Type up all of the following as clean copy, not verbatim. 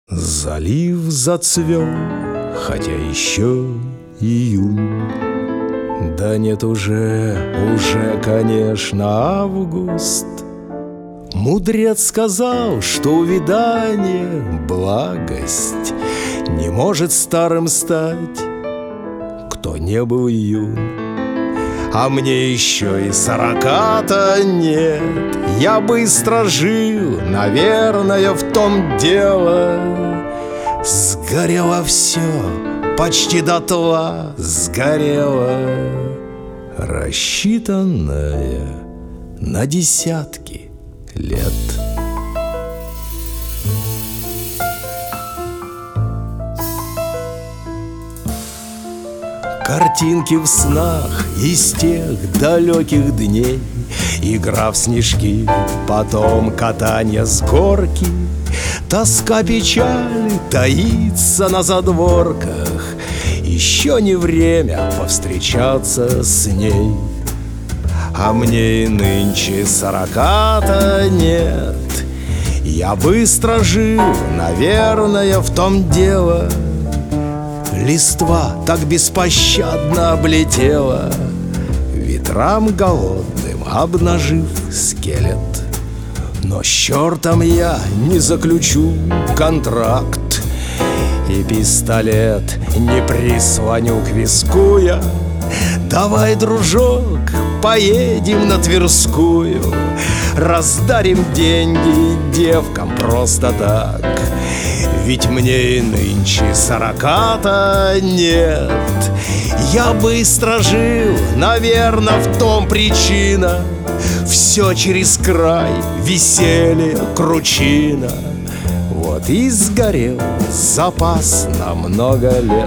Залив зацвел, хотя еще июнь. Да нет уже, конечно, август. Мудрец сказал, что увядание — благость. Не может старым стать, кто не был юн. А мне еще и 40-то нет. Я быстро жил, наверное, в том дело. Сгорело все, почти дотла сгорело, рассчитанное на десятки лет. Картинки в снах из тех далеких дней, игра в снежки, потом катание с горки. Тоска печали таится на задворках. Еще не время повстречаться с ней. А мне и нынче 40-то нет. Я быстро жил, наверное, в том дело. Листва так беспощадно облетела, ветрам голодным обнажив скелет. Но с чертом я не заключу контракт, и пистолет не прислоню к виску я. Давай, дружок, поедем на Тверскую, раздарим деньги девкам просто так. Ведь мне и нынче 40-то нет. Я быстро жил, наверное, в том причина. Все через край, веселье, кручина. Вот и сгорел запас на много лет.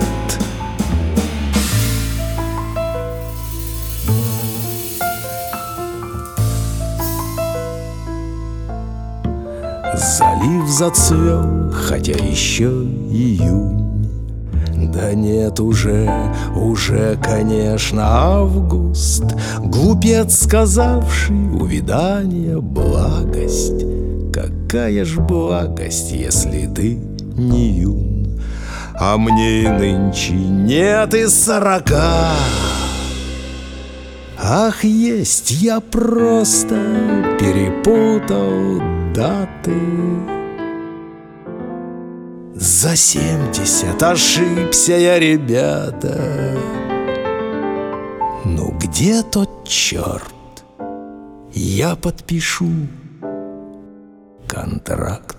Залив зацвел, хотя еще июнь. Да нет уже, конечно, август. Глупец, сказавший увядание — благость. Какая ж благость, если ты не юн. А мне и нынче нет и 40. Ах, есть, я просто перепутал даты. За 70 ошибся я, ребята. Ну где тот черт? Я подпишу контракт.